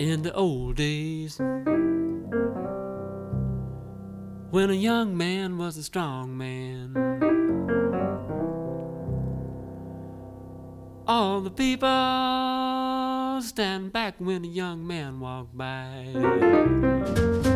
In the old days, when a young man was a strong man, all the people stand back when a young man walked by.